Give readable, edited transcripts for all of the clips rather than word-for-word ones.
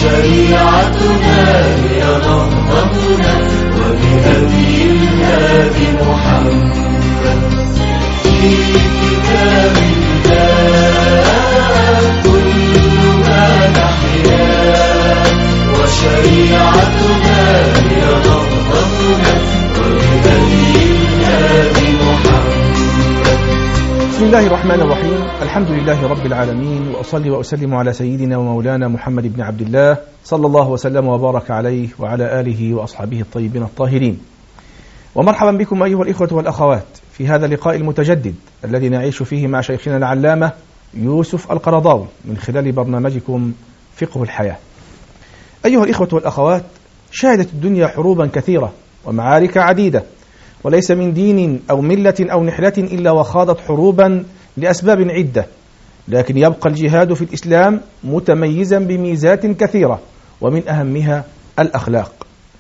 وشريعتنا هي نهضتنا وبهدي الهادي محمد في كتاب الله كل ما نحيا وشريعتنا هي نهضتنا وبهدي الهادي محمد. بسم الله الرحمن الرحيم. الحمد لله رب العالمين، وأصلي وأسلم على سيدنا ومولانا محمد بن عبد الله صلى الله وسلم وبارك عليه وعلى آله وأصحابه الطيبين الطاهرين. ومرحبا بكم أيها الإخوة والأخوات في هذا اللقاء المتجدد الذي نعيش فيه مع شيخنا العلامة يوسف القرضاوي من خلال برنامجكم فقه الحياة. أيها الإخوة والأخوات، شهدت الدنيا حروبا كثيرة ومعارك عديدة، وليس من دين أو ملة أو نحلة إلا وخاضت حروبا لأسباب عدة، لكن يبقى الجهاد في الإسلام متميزا بميزات كثيرة، ومن أهمها الأخلاق.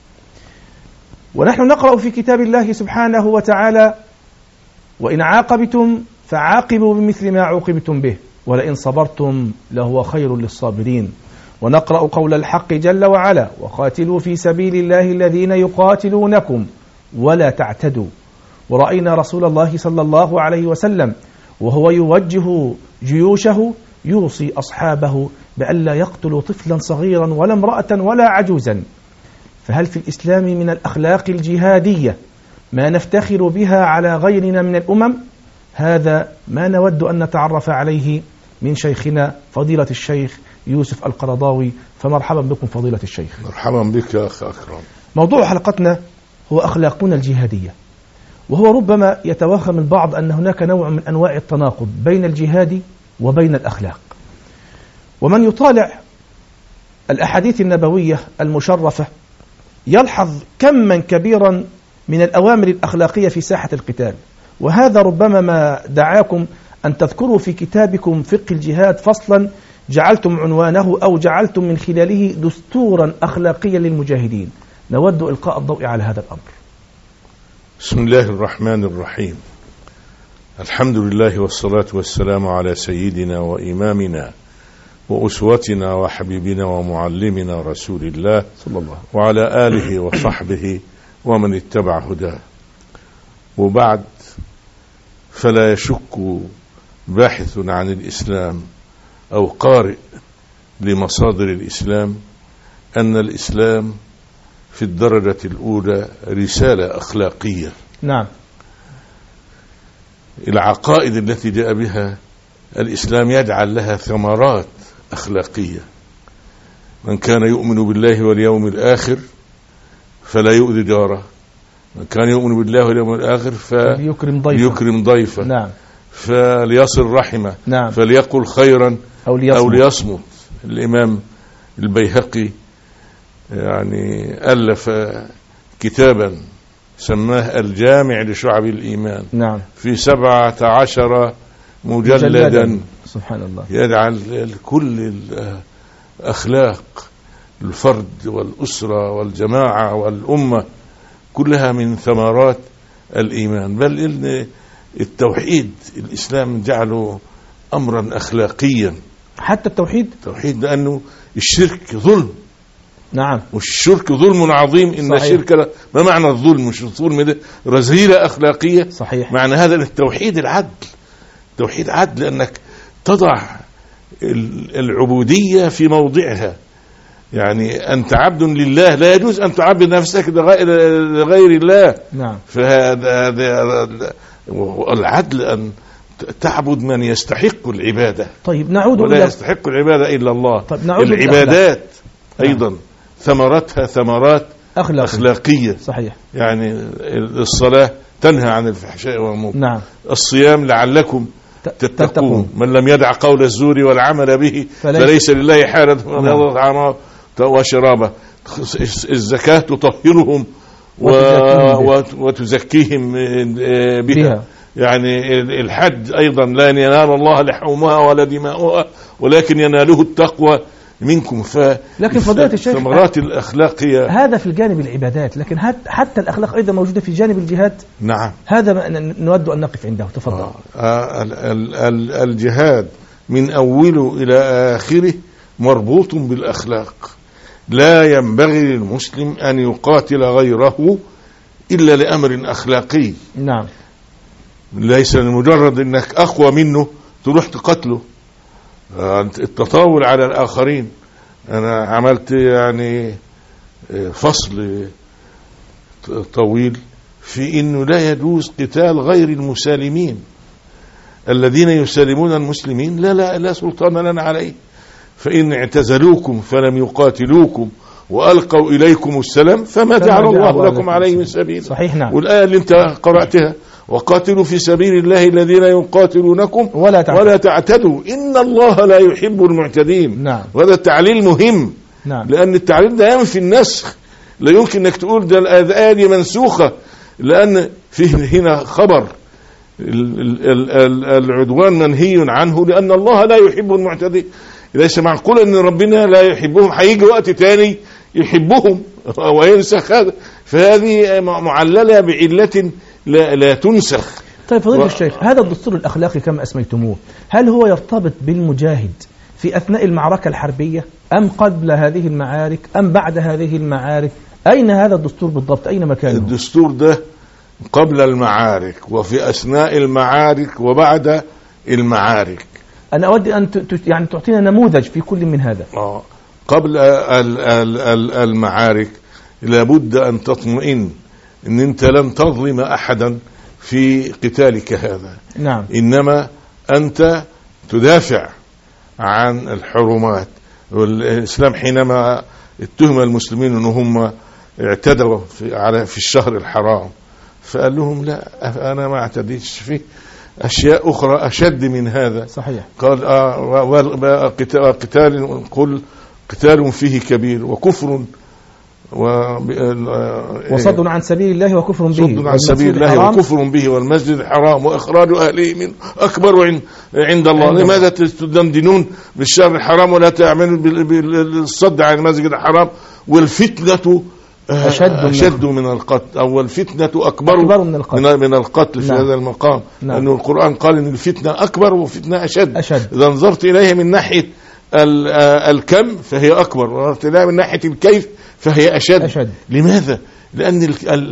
ونحن نقرأ في كتاب الله سبحانه وتعالى: وإن عاقبتم فعاقبوا بمثل ما عوقبتم به ولئن صبرتم لهو خير للصابرين. ونقرأ قول الحق جل وعلا: وقاتلوا في سبيل الله الذين يقاتلونكم ولا تعتدوا. ورأينا رسول الله صلى الله عليه وسلم وهو يوجه جيوشه يوصي أصحابه بألا يقتلوا طفلا صغيرا ولا امرأة ولا عجوزا. فهل في الإسلام من الأخلاق الجهادية ما نفتخر بها على غيرنا من الأمم؟ هذا ما نود أن نتعرف عليه من شيخنا فضيلة الشيخ يوسف القرضاوي. فمرحبا بكم فضيلة الشيخ. مرحبا بك يا أخي أكرم. موضوع حلقتنا هو أخلاقنا الجهادية، وهو ربما يتوهم البعض أن هناك نوع من أنواع التناقض بين الجهاد وبين الأخلاق. ومن يطالع الأحاديث النبوية المشرفة يلحظ كما كبيرا من الأوامر الأخلاقية في ساحة القتال، وهذا ربما ما دعاكم أن تذكروا في كتابكم فقه الجهاد فصلا جعلتم عنوانه أو جعلتم من خلاله دستورا أخلاقيا للمجاهدين. نود إلقاء الضوء على هذا الأمر. بسم الله الرحمن الرحيم. الحمد لله والصلاة والسلام على سيدنا وإمامنا وأسوتنا وحبيبنا ومعلمنا رسول الله صلى الله وعلى آله وصحبه ومن اتبع هداه. وبعد، فلا يشك باحث عن الإسلام أو قارئ لمصادر الإسلام أن الإسلام في الدرجة الأولى رسالة أخلاقية. نعم. العقائد التي جاء بها الإسلام يجعل لها ثمرات أخلاقية. من كان يؤمن بالله واليوم الآخر فلا يؤذي جاره، من كان يؤمن بالله واليوم الآخر فليكرم ضيفه، نعم، فليصل رحمه، نعم، فليقل خيرا أو ليصمت. الإمام البيهقي يعني ألف كتابا سماه الجامع لشعب الإيمان، نعم، في 17 مجلدا. سبحان الله. يجعل كل الأخلاق الفرد والأسرة والجماعة والأمة كلها من ثمرات الإيمان. بل إن التوحيد الإسلام جعله أمرا أخلاقيا. حتى التوحيد لأنه الشرك ظلم. نعم. والشرك ظلم عظيم. إن صحيح. الشرك ما معنى الظلم؟ مش الظلم رذيلة أخلاقية. صحيح. معنى هذا التوحيد العدل. توحيد عدل، لأنك تضع العبودية في موضعها. يعني أنت عبد لله، لا يجوز أن تعبد نفسك لغير الله. نعم. فهذا العدل أن تعبد من يستحق العبادة. طيب نعود ولا يستحق العبادة إلا الله. طيب نعود العبادات أيضا ثمرتها ثمرات أخلاقية. صحيح. يعني الصلاة تنهى عن الفحشاء والمنكر. نعم. الصيام لعلكم تتقون. من لم يدع قول الزور والعمل به فليس لله حاجة من يضع طعامه وشرابه. الزكاة تطهرهم وتزكيهم بها. يعني الحج أيضا لا ينال الله لحومها ولا دماؤها ولكن يناله التقوى منكم. لكن فضيلة الشيخ، ثمرات الأخلاق هي هذا في الجانب العبادات، لكن حتى الأخلاق أيضا موجودة في جانب الجهاد. نعم. هذا نود أن نقف عنده. تفضل. الجهاد من أوله إلى آخره مربوط بالأخلاق. لا ينبغي للمسلم أن يقاتل غيره إلا لأمر أخلاقي. نعم. ليس لمجرد أنك أقوى منه تروح تقتله. التطاول على الآخرين. أنا عملت يعني فصل طويل في أنه لا يجوز قتال غير المسالمين. الذين يسالمون المسلمين لا سلطان لنا عليه. فإن اعتزلوكم فلم يقاتلوكم وألقوا إليكم السلام فما جعل الله لكم عليهم سبيلا. صحيح. نعم. والآية اللي انت قرأتها وقاتلوا في سبيل الله الذين يقاتلونكم ولا تعتدوا إن الله لا يحب المعتدين. نعم. وهذا التعليل مهم. نعم. لأن التعليل ده ينفي النسخ. لا يمكن أنك تقول ده الآية دي منسوخة، لأن فيه هنا خبر العدوان منهي عنه لأن الله لا يحب المعتدين. ليس معقول أن ربنا لا يحبهم، هيجي وقت تاني يحبهم وينسخ هذا. فهذه معللة بعلة لا تنسخ. طيب فضيلة الشيخ، هذا الدستور الأخلاقي كما أسميتموه هل هو يرتبط بالمجاهد في أثناء المعركة الحربية أم قبل هذه المعارك أم بعد هذه المعارك؟ أين هذا الدستور بالضبط؟ أين مكانه؟ الدستور ده قبل المعارك وفي أثناء المعارك وبعد المعارك. أنا أود أن يعني تعطينا نموذج في كل من هذا. قبل المعارك لابد أن تطمئن أن أنت لن تظلم أحدا في قتالك هذا. نعم. إنما أنت تدافع عن الحرمات. والإسلام حينما اتهم المسلمين أنهم اعتدوا في الشهر الحرام فقال لهم لا، أنا ما اعتديتش فيه، أشياء أخرى أشد من هذا. صحيح. قال قتال فيه كبير وكفر وصد عن سبيل الله وكفر به. صد عن سبيل الله وكفر به والمسجد الحرام وإخراج أهله من أكبر عند الله. لماذا تدندنون بالشهر الحرام ولا تعملوا بالصد عن المسجد الحرام؟ والفتنة أشد من القتل، أو الفتنة أكبر من القتل. في هذا المقام. لأن القرآن قال إن الفتنة أكبر وفتنة أشد. إذا نظرت إليها من ناحية الكم فهي أكبر، ونظرت إليها من ناحية الكيف فهي أشد. لماذا؟ لأن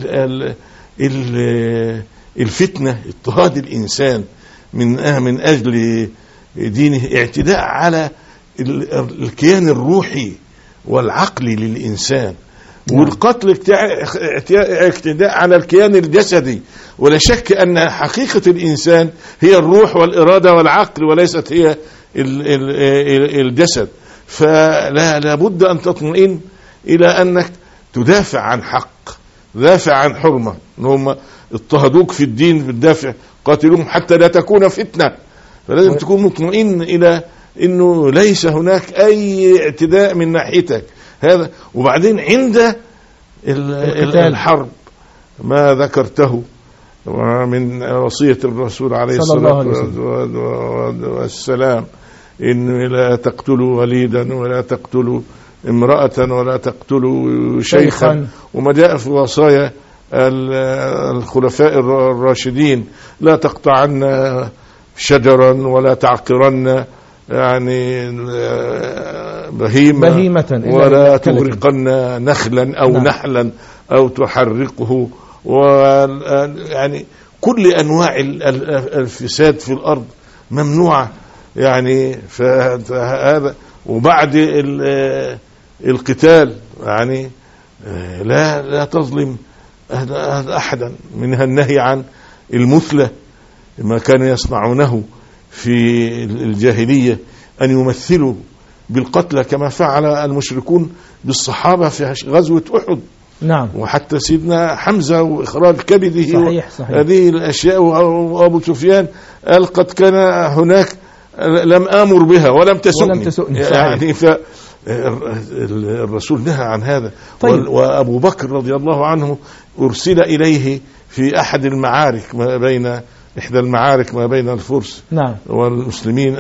الفتنة اضطهاد الإنسان من أجل دينه، اعتداء على الكيان الروحي والعقلي للإنسان. والقتل اعتداء على الكيان الجسدي. ولا شك أن حقيقة الإنسان هي الروح والإرادة والعقل وليست هي الجسد. فلا بد أن تطمئن إلى أنك تدافع عن حق، تدافع عن حرمة. هم اضطهدوك في الدين بالدافع، قاتلوهم حتى لا تكون فتنة. فلازم تكون مطمئن إلى أنه ليس هناك أي اعتداء من ناحيتك هذا. وبعدين عند الحرب ما ذكرته من وصية الرسول عليه الصلاة والسلام إن لا تقتلوا وليدا ولا تقتلوا امرأة ولا تقتلوا شيخا. وما جاء في وصايا الخلفاء الراشدين لا تقطعن شجرا ولا تعقرن يعني بهيمة ولا تغرقن نخلا أو نحلا أو تحرقه. ويعني كل أنواع الفساد في الأرض ممنوعة يعني. فهذا وبعد القتال يعني لا تظلم أحدا. منها النهي عن المثلة، ما كانوا يصنعونه في الجاهلية أن يمثلوا بالقتلى كما فعل المشركون بالصحابة في غزوة أحد. نعم. وحتى سيدنا حمزة وإخراج كبده. صحيح. هذه الأشياء. وأبو سفيان قال قد كان هناك لم آمر بها ولم تسؤني. يعني الرسول نهى عن هذا. طيب. وأبو بكر رضي الله عنه أرسل إليه في أحد المعارك بين إحدى المعارك ما بين الفرس نعم. والمسلمين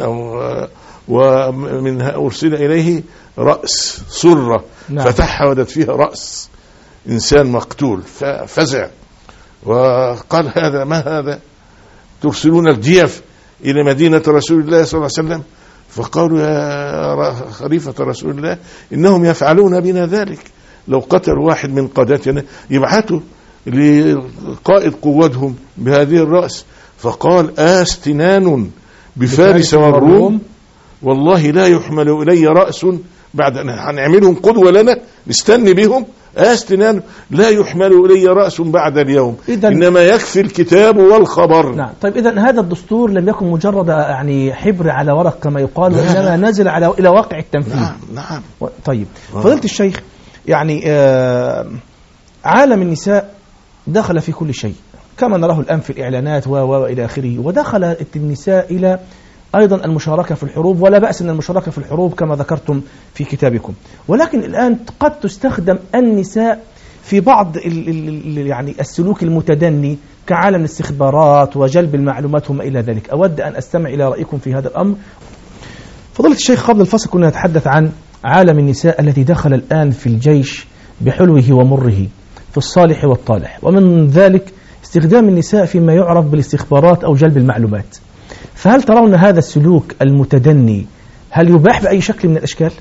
ومنها أرسل إليه رأس سرة نعم. فتحودت فيها رأس إنسان مقتول ففزع وقال هذا ما هذا؟ ترسلون الجيف إلى مدينة رسول الله صلى الله عليه وسلم فقالوا يا خليفة رسول الله إنهم يفعلون بنا ذلك، لو قتلوا واحد من قادتنا يبعثوا لقائد قوتهم بهذه الرأس. فقال آستنان بفارس والروم والله لا يحمل إلي رأس بعد أن هنعملهم قدوة لنا نستني بهم، آستنان لا يحمل إلي رأس بعد اليوم، إنما يكفي الكتاب والخبر. نعم. طيب إذن هذا الدستور لم يكن مجرد يعني حبر على ورق كما يقال، وإنما نزل إلى واقع التنفيذ. نعم. طيب فضيلة الشيخ، يعني عالم النساء دخل في كل شيء كما نراه الآن في الإعلانات وإلى آخره، ودخلت النساء إلى أيضا المشاركة في الحروب، ولا بأس من المشاركة في الحروب كما ذكرتم في كتابكم، ولكن الآن قد تستخدم النساء في بعض يعني السلوك المتدني كعالم الاستخبارات وجلب المعلومات وما إلى ذلك. أود أن أستمع إلى رأيكم في هذا الأمر. فضيلة الشيخ، قبل الفصل كنا نتحدث عن عالم النساء الذي دخل الآن في الجيش بحلوه ومره، في الصالح والطالح، ومن ذلك استخدام النساء فيما يعرف بالاستخبارات أو جلب المعلومات. فهل ترون هذا السلوك المتدني هل يباح بأي شكل من الأشكال؟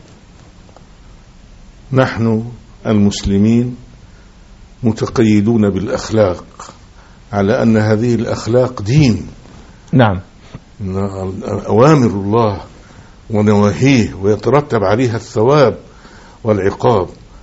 نحن المسلمين متقيدون بالأخلاق على أن هذه الأخلاق دين. نعم. أوامر الله ونواهيه ويترتب عليها الثواب والعقاب،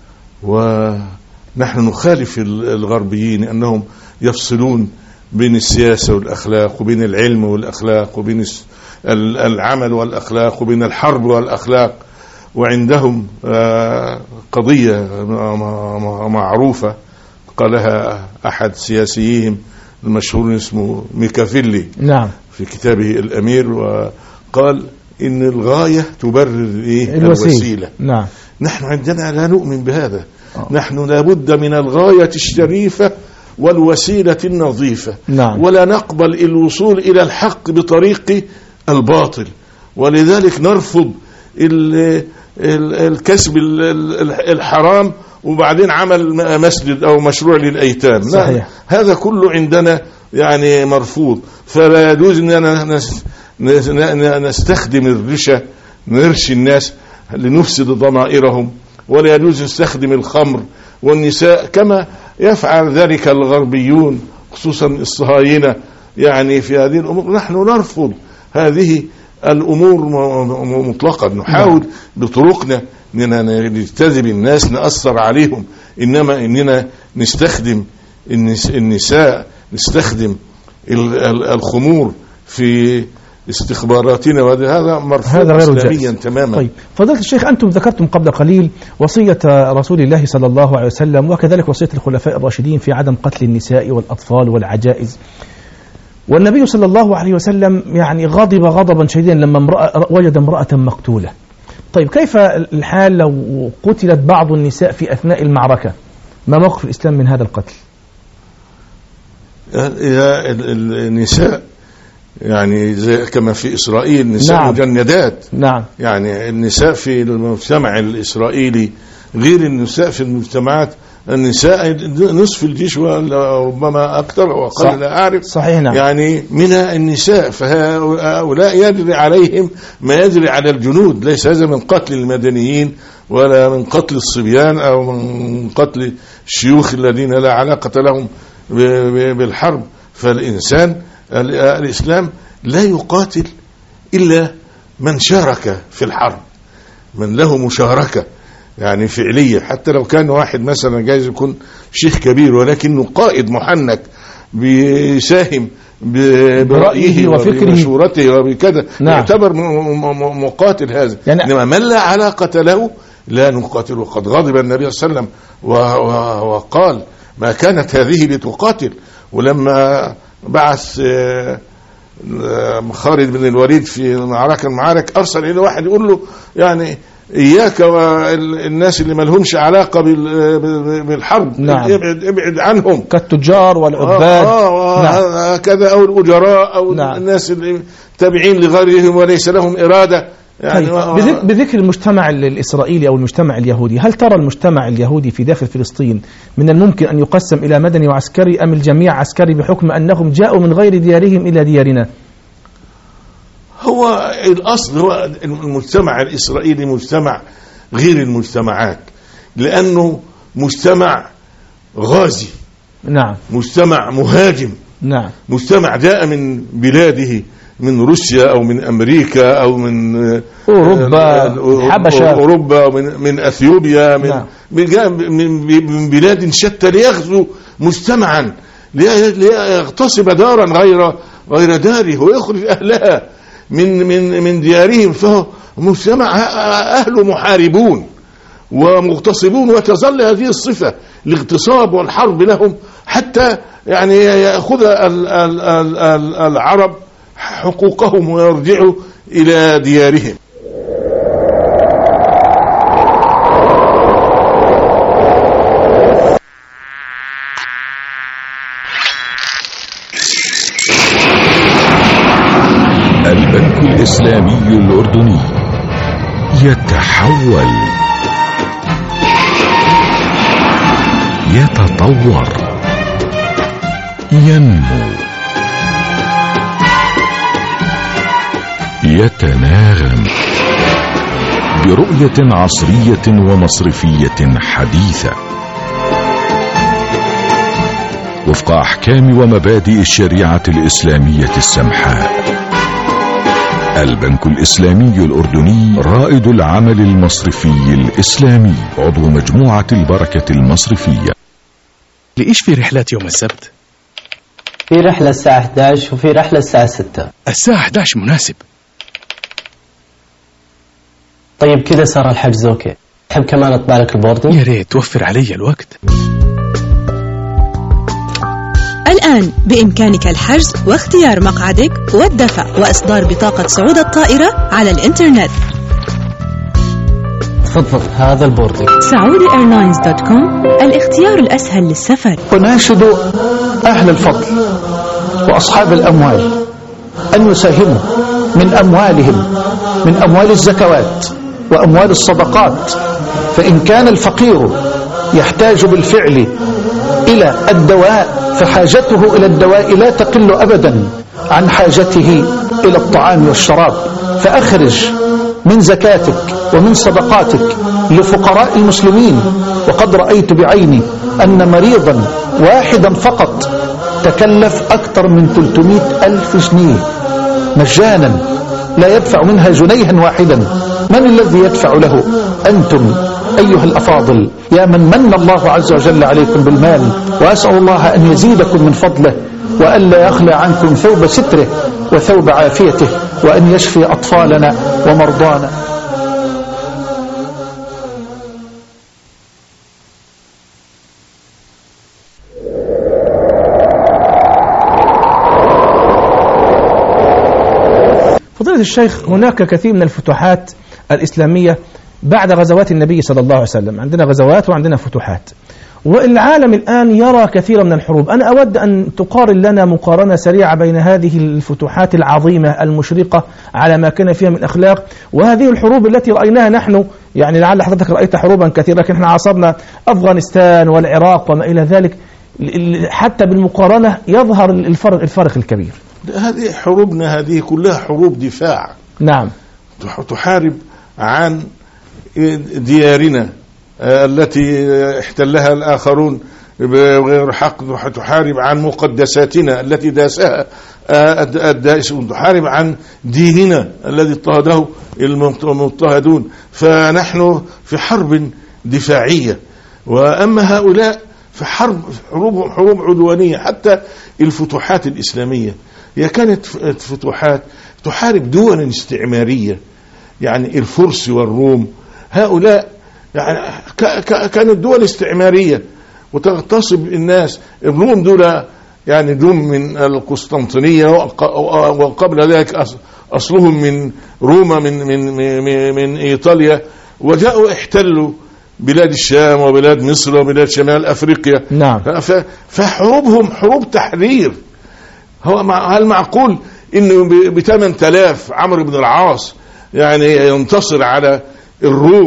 ونحن نخالف الغربيين أنهم يفصلون بين السياسة والأخلاق، وبين العلم والأخلاق، وبين العمل والأخلاق، وبين الحرب والأخلاق. وعندهم قضية معروفة قالها أحد سياسيهم المشهور اسمه ميكافيلي، نعم، في كتابه الأمير، وقال إن الغاية تبرر الوسيلة. نعم. نحن عندنا لا نؤمن بهذا. نحن لابد من الغاية الشريفة والوسيلة النظيفة. نعم. ولا نقبل الوصول إلى الحق بطريق الباطل، ولذلك نرفض الكسب الحرام وبعدين عمل مسجد أو مشروع للأيتام. صحيح. هذا كله عندنا يعني مرفوض. فلا يجوز أننا نستخدم الرشا نرشي الناس لنفسد ضمائرهم، ولا يجوز نستخدم الخمر والنساء كما يفعل ذلك الغربيون خصوصا الصهاينة يعني في هذه الأمور. نحن نرفض هذه الأمور مطلقا، نحاول بطرقنا أننا نجتذب الناس نأثر عليهم، إنما إننا نستخدم النساء، نستخدم الخمور في استخباراتنا، وهذا مرفوض إسلاميا تماما. طيب فضيلة الشيخ، أنتم ذكرتم قبل قليل وصية رسول الله صلى الله عليه وسلم وكذلك وصية الخلفاء الراشدين في عدم قتل النساء والأطفال والعجائز، والنبي صلى الله عليه وسلم يعني غضب غضبا شديدا لما وجد امرأة مقتولة. طيب كيف الحال لو قتلت بعض النساء في أثناء المعركة؟ ما موقف الإسلام من هذا القتل؟ النساء يعني زي كما في إسرائيل نساء نعم. مجندات. نعم. يعني النساء في المجتمع الإسرائيلي غير النساء في المجتمعات. النساء نصف الجيش وربما أكثر وقل لا أعرف. صحيح. نعم. يعني من النساء، فهؤلاء يجري عليهم ما يجري على الجنود. ليس هذا من قتل المدنيين ولا من قتل الصبيان أو من قتل الشيوخ الذين لا علاقة لهم بالحرب. فالإنسان الإسلام لا يقاتل إلا من شارك في الحرب، من له مشاركة يعني فعلية، حتى لو كان واحد مثلا جايز يكون شيخ كبير ولكنه قائد محنك بيساهم برأيه وفكره ومشورته وبكذا. نعم. يعتبر مقاتل هذا. يعني إنما من لا علاقة له لا نقاتل. وقد غضب النبي صلى الله عليه وسلم وقال ما كانت هذه لتقاتل. ولما بعث خالد بن الوليد في معركة أرسل إلى واحد يقول له يعني إياك والناس اللي ما لهمش علاقة بالحرب. نعم. ابعد عنهم كالتجار والعباد. نعم. كذا أو الأجراء أو نعم. الناس اللي تابعين لغيرهم وليس لهم إرادة يعني. بذكر المجتمع الإسرائيلي أو المجتمع اليهودي، هل ترى المجتمع اليهودي في داخل فلسطين من الممكن أن يقسم إلى مدني وعسكري، أم الجميع عسكري بحكم أنهم جاءوا من غير ديارهم إلى ديارنا؟ هو الأصل هو المجتمع الإسرائيلي مجتمع غير المجتمعات، لأنه مجتمع غازي، نعم، مجتمع مهاجم، نعم، مجتمع جاء من بلاده، من روسيا أو من أمريكا أو من حبشة، أوروبا، من أثيوبيا، نعم. من بلاد شتى ليغزو مجتمعا، ليغتصب دارا غير داره ويخرج أهلها من ديارهم. فهو مجتمع أهله محاربون ومغتصبون، وتظل هذه الصفة الاغتصاب والحرب لهم حتى يعني يأخذ العرب حقوقهم ويرجعوا إلى ديارهم. البنك الإسلامي الأردني يتحول، يتطور، ينمو، يتناغم برؤية عصرية ومصرفية حديثة وفق أحكام ومبادئ الشريعة الإسلامية السمحاء. البنك الإسلامي الأردني رائد العمل المصرفي الإسلامي، عضو مجموعة البركة المصرفية. لإيش في رحلات يوم السبت؟ في رحلة الساعة 11 وفي رحلة الساعة 6. الساعة 11 مناسب. طيب كذا صار الحجز أوكي. تحب كمان أطبع لك البوردنج؟ يا ريت توفر علي الوقت. الآن بإمكانك الحجز واختيار مقعدك والدفع وإصدار بطاقة صعود الطائرة على الإنترنت. تفضل هذا البوردنج. SaudiAirlines.com، الاختيار الأسهل للسفر. أناشد أهل الفضل وأصحاب الأموال أن يساهموا من أموالهم، من أموال الزكوات وأموال الصدقات، فإن كان الفقير يحتاج بالفعل إلى الدواء فحاجته إلى الدواء لا تقل أبدا عن حاجته إلى الطعام والشراب، فأخرج من زكاتك ومن صدقاتك لفقراء المسلمين. وقد رأيت بعيني أن مريضا واحدا فقط تكلف أكثر من 300,000 جنيه مجانا، لا يدفع منها جنيها واحدا. من الذي يدفع له؟ أنتم أيها الأفاضل، يا من من الله عز وجل عليكم بالمال، وأسأل الله أن يزيدكم من فضله وألا يخلى عنكم ثوب ستره وثوب عافيته، وأن يشفي أطفالنا ومرضانا. فضيلة الشيخ، هناك كثير من الفتوحات الإسلامية بعد غزوات النبي صلى الله عليه وسلم. عندنا غزوات وعندنا فتوحات، والعالم الآن يرى كثيرا من الحروب. أنا أود أن تقارن لنا مقارنة سريعة بين هذه الفتوحات العظيمة المشرقة على ما كان فيها من أخلاق، وهذه الحروب التي رأيناها نحن. يعني لعل حضرتك رأيت حروبا كثيرة، لكن احنا عاصرنا أفغانستان والعراق وما إلى ذلك. حتى بالمقارنة يظهر الفرق الكبير. هذه حروبنا هذه كلها حروب دفاع. نعم، تحارب عن ديارنا التي احتلها الآخرون بغير حق، تحارب عن مقدساتنا التي داسها الدائسون، تحارب عن ديننا الذي اضطهده المضطهدون. فنحن في حرب دفاعية، وأما هؤلاء في حروب عدوانية. حتى الفتوحات الإسلامية هي كانت فتوحات تحارب دولا استعمارية، يعني الفرس والروم، هؤلاء يعني كانت دول استعمارية وتغتصب الناس. الروم دول يعني دوم من القسطنطينية، وقبل ذلك أصلهم من روما من إيطاليا، وجاءوا احتلوا بلاد الشام وبلاد مصر وبلاد شمال أفريقيا. نعم. فحروبهم حروب تحرير. هل معقول إنه ب8,000 عمرو بن العاص يعني ينتصر على الروم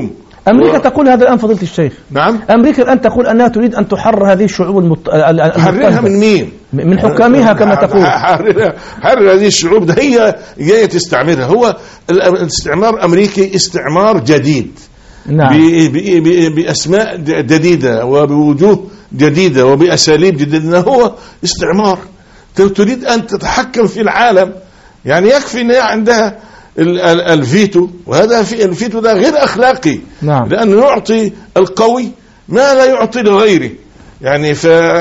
أمريكا تقول هذا الآن فضيلة الشيخ. نعم. أمريكا الآن تقول أنها تريد أن تحرر هذه الشعوب حررها من مين؟ من حكامها كما تقول. حرر هذه الشعوب، ده هي جاية تستعمرها. هو الاستعمار أمريكي استعمار جديد. نعم. بأسماء جديدة وبوجوه جديدة وبأساليب جديدة. هو استعمار. تريد أن تتحكم في العالم، يعني يكفي أن هي عندها الفيتو، وهذا الفيتو ده غير أخلاقي. نعم. لأنه يعطي القوي ما لا يعطي لغيره، يعني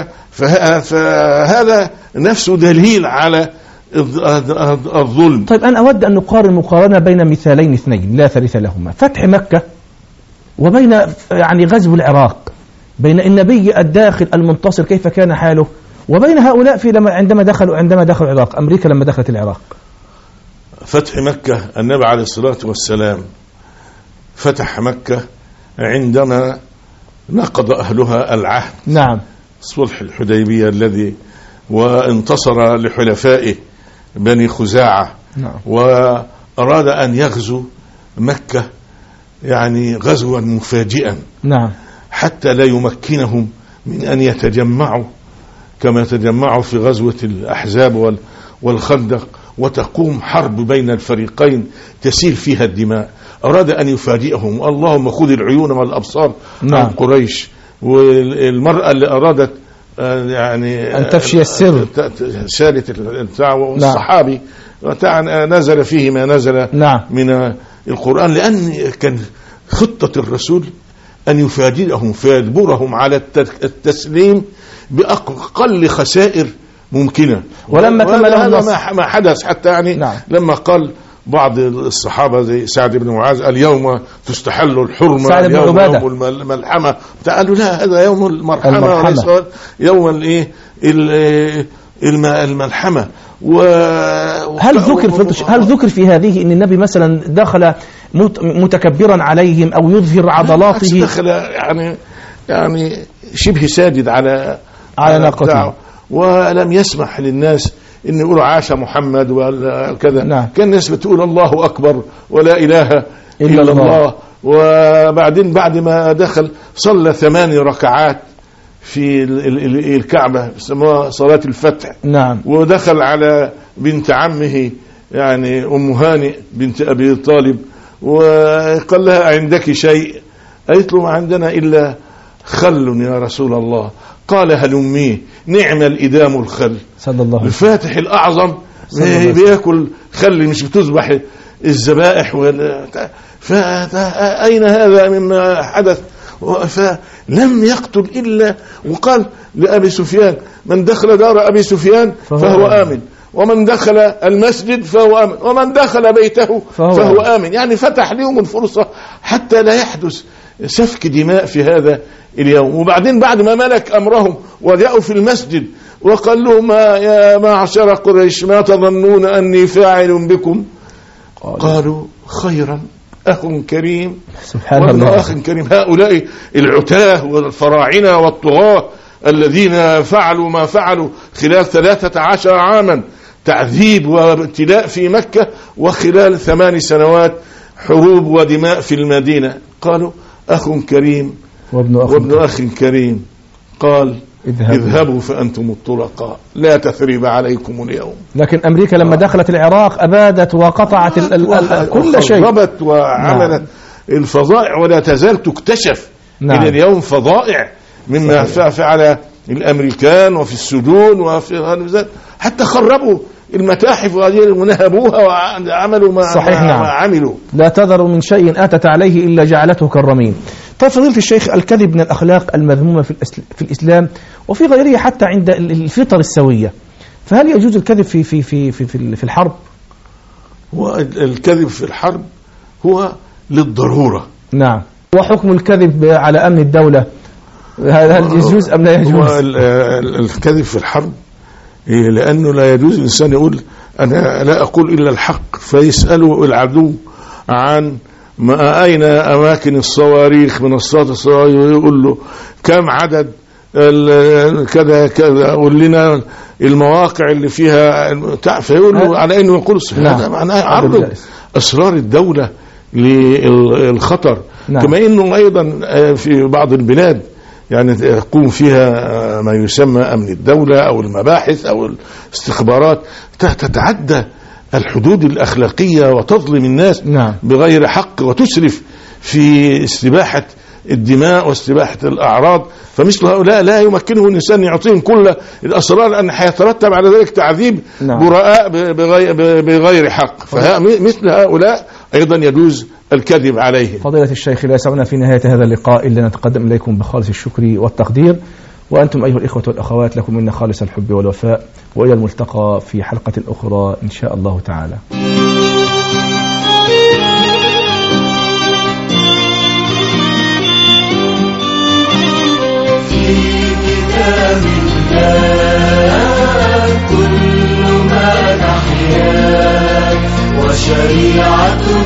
فهذا نفسه دليل على الظلم. طيب أنا أود أن نقارن مقارنة بين مثالين اثنين لا ثالث لهما، فتح مكة وبين يعني غزو العراق، بين النبي الداخل المنتصر كيف كان حاله، وبين هؤلاء عندما دخلوا العراق، أمريكا لما دخلت العراق. فتح مكة، النبي عليه الصلاة والسلام فتح مكة عندما نقض أهلها العهد. نعم. صلح الحديبية الذي وانتصر لحلفائه بني خزاعة. نعم. وأراد أن يغزو مكة يعني غزوا مفاجئا. نعم. حتى لا يمكنهم من أن يتجمعوا كما تجمعوا في غزوة الأحزاب والخندق، وتقوم حرب بين الفريقين تسيل فيها الدماء. أراد أن يفاجئهم. اللهم خذ العيون والأبصار عن قريش. والمرأة اللي أرادت يعني أن تفشي السر سالت الصحابي نزل فيه ما نزل من القرآن، لأن كان خطة الرسول أن يفاجئهم فيجبرهم على التسليم بأقل خسائر ممكنة. ولما هذا ما حدث حتى يعني لما قال بعض الصحابة زي سعد بن معاذ اليوم تستحل الحرمة، اليوم يوم الملحمة، قالوا لا هذا يوم المرحمة وليس يوم الملحمة. هل ذكر في هذه ان النبي مثلا دخل متكبرا عليهم او يظهر عضلاته؟ دخل يعني شبه ساجد على ناقته، ولم يسمح للناس ان يقولوا عاش محمد وكذا. كان الناس بتقول الله اكبر ولا اله الا الله. وبعدين بعد ما دخل صلى 8 ركعات في الكعبة يسموها صلاة الفتح. نعم. ودخل على بنت عمه يعني أم هانئ بنت أبي طالب وقال لها عندك شيء؟ قالت له ما عندنا إلا خل يا رسول الله. قال هلميه، نعم الإدام الخل. صلى الله عليه وسلم. الفاتح الأعظم بيأكل خل، مش بتذبح الذبائح فأين هذا مما حدث؟ فلم يقتل إلا وقال لأبي سفيان من دخل دار أبي سفيان فهو آمن، ومن دخل المسجد فهو آمن، ومن دخل بيته فهو آمن. يعني فتح لهم الفرصة حتى لا يحدث سفك دماء في هذا اليوم. وبعدين بعد ما ملك أمرهم وجاءوا في المسجد وقال لهم يا معشر قريش ما تظنون أني فاعل بكم؟ قالوا خيرا أخ كريم. سبحان الله. أخ كريم. هؤلاء العتاه والفراعنة والطغاة الذين فعلوا ما فعلوا خلال 13 عاما تعذيب وابتلاء في مكة، وخلال 8 سنوات حروب ودماء في المدينة، قالوا أخ كريم وابن أخ كريم. قال اذهبوا فأنتم الطلقاء لا تثريب عليكم اليوم. لكن أمريكا لما دخلت العراق أبادت وقطعت كل شيء، خربت وعملت الفظائع، ولا تزال تكتشف إلى اليوم فظائع مما فعل الأمريكان وفي السجون وفي حتى خربوا المتاحف ونهبوها وعملوا ما عملوا. لا تذر من شيء أتت عليه إلا جعلته كالرميم. طيب فضيلة الشيخ، الكذب من الأخلاق المذمومة في الإسلام وفي غيره حتى عند الفطر السوية، فهل يجوز الكذب في الحرب؟ والكذب في الحرب هو للضرورة. نعم. وحكم الكذب على أمن الدولة هل يجوز أم لا يجوز؟ الكذب في الحرب لأنه لا يجوز الإنسان يقول أنا لا أقول إلا الحق، فيسأله العدو عن أين أماكن الصواريخ منصات الصواريخ، ويقول له كم عدد كذا كذا، قول لنا المواقع اللي فيها، فيقول له على أنه يقول هذا معناه عرض أسرار الدولة للخطر. نعم. كما انه ايضا في بعض البلاد يعني يقوم فيها ما يسمى امن الدولة او المباحث او الاستخبارات تتعدى الحدود الاخلاقية وتظلم الناس نعم. بغير حق وتسرف في استباحة الدماء واستباحة الأعراض. فمثل هؤلاء لا يمكنه الإنسان يعطيهم كل الأسرار، لأن حيترتب على ذلك تعذيب نعم. براء بغير حق. فمثل هؤلاء أيضا يجوز الكذب عليهم. فضيلة الشيخ، لا يسعنا في نهاية هذا اللقاء إلا نتقدم إليكم بخالص الشكر والتقدير، وأنتم أيها الإخوة والأخوات لكم منا خالص الحب والوفاء، وإلى الملتقى في حلقة أخرى إن شاء الله تعالى. كتاب الله كل ما نحيا، وشريعة